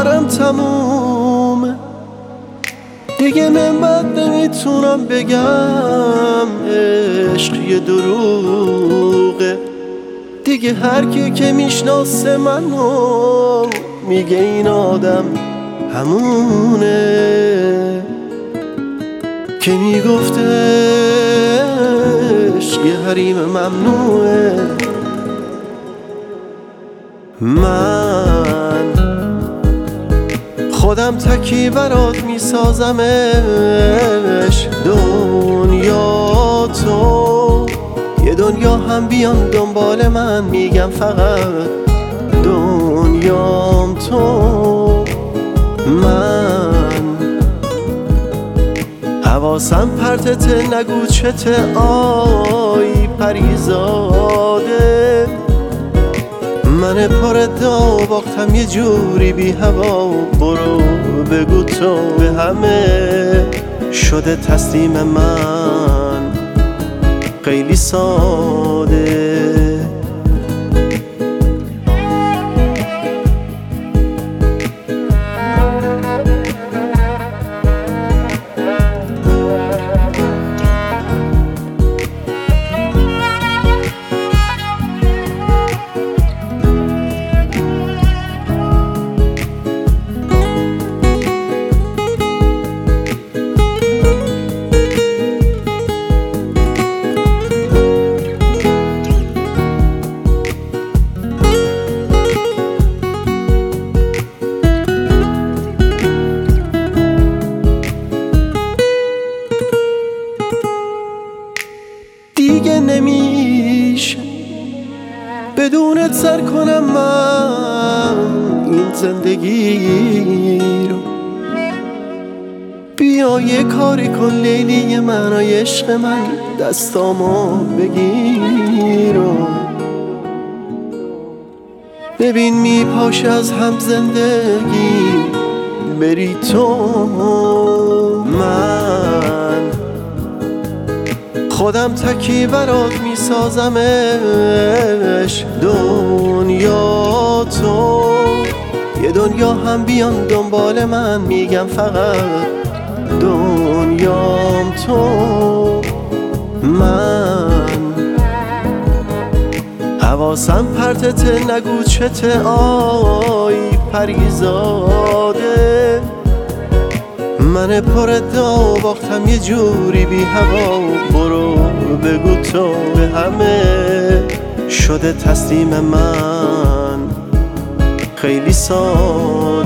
کارم تمومه دیگه، من بعد نمیتونم بگم عشق یه دروغه دیگه. هر کی که میشناسه منو میگه این آدم همونه که میگفته عشق یه حریم ممنوعه. من خودم تکی برات میسازمش دنیا تو، یه دنیا هم بیان دنبال من میگم فقط دنیام تو. من حواسم پرتته نگو چته آی پریزاده، من پر ادعا باختم یه جوری بی هوا. برو بگو تو به همه شده تسلیم من خیلی ساده. دیگه نمیشه بدونت سر کنم من این زندگی رو. بیا یه کاری کن لیلی من و عشق من، دستامو بگیر و ببین میپاشه از هم زندگی بری تو. من خودم تکی برات میسازمش دنیا تو، یه دنیا هم بیان دنبال من میگم فقط دنیام تو. من حواسم پرتته نگو چته آی پریزاده، من پر ادعا باختم یه جوری بی هوا. برو بگو تو به همه شده تسلیم من خیلی ساده.